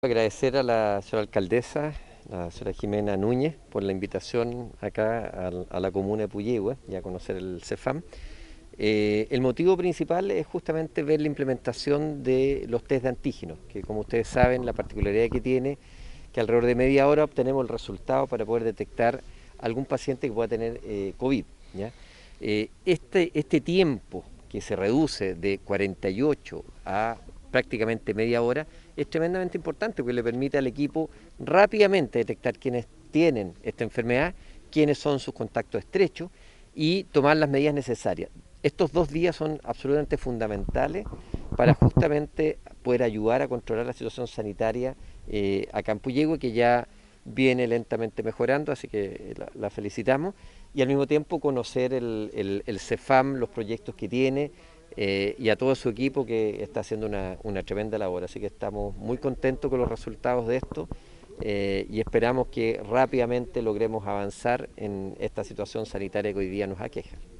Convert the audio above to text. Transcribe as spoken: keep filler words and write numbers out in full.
Agradecer a la señora alcaldesa, la señora Jimena Núñez, por la invitación acá a, a la comuna de Puyehue y a conocer el CEFAM. Eh, el motivo principal es justamente ver la implementación de los test de antígenos, que como ustedes saben la particularidad que tiene, que alrededor de media hora obtenemos el resultado para poder detectar algún paciente que pueda tener eh, COVID. ¿ya? Eh, este, este tiempo que se reduce de cuarenta y ocho a prácticamente media hora es tremendamente importante porque le permite al equipo rápidamente detectar quienes tienen esta enfermedad, quiénes son sus contactos estrechos y tomar las medidas necesarias. Estos dos días son absolutamente fundamentales para justamente poder ayudar a controlar la situación sanitaria eh, acá en Puyehue, que ya viene lentamente mejorando, así que la, la felicitamos, y al mismo tiempo conocer el, el, el CEFAM, los proyectos que tiene, eh, y a todo su equipo que está haciendo una, una tremenda labor, así que estamos muy contentos con los resultados de esto eh, y esperamos que rápidamente logremos avanzar en esta situación sanitaria que hoy día nos aqueja.